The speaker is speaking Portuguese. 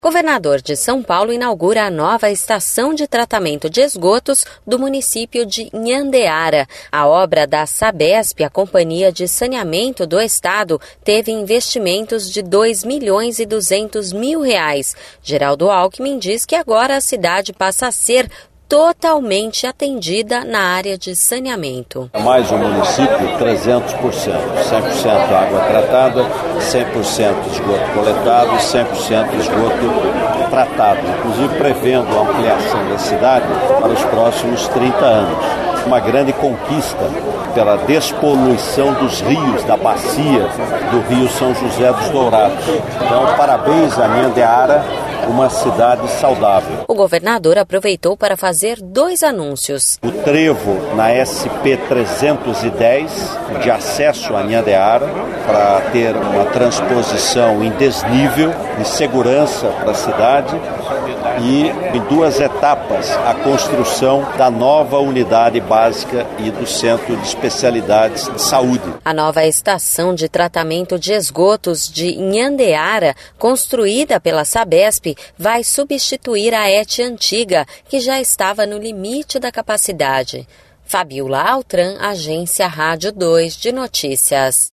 Governador de São Paulo inaugura a nova estação de tratamento de esgotos do município de Nhandeara. A obra da Sabesp, a Companhia de Saneamento do Estado, teve investimentos de R$ 2.200.000. Geraldo Alckmin diz que agora a cidade passa a ser totalmente atendida na área de saneamento. Mais um município, 300%, 100% água tratada, 100% esgoto coletado e 100% esgoto tratado, inclusive prevendo a ampliação da cidade para os próximos 30 anos. Uma grande conquista pela despoluição dos rios, da bacia do Rio São José dos Dourados. Então, parabéns a Nhandeara, uma cidade saudável. O governador aproveitou para fazer 2 anúncios. O trevo na SP 310, de acesso a Nhandeara, para ter uma transposição em desnível de segurança para a cidade, e em 2 etapas a construção da nova unidade básica e do Centro de Especialidades de Saúde. A nova estação de tratamento de esgotos de Nhandeara, construída pela Sabesp, vai substituir a ET antiga, que já estava no limite da capacidade. Fabiola Altran, Agência Rádio 2 de Notícias.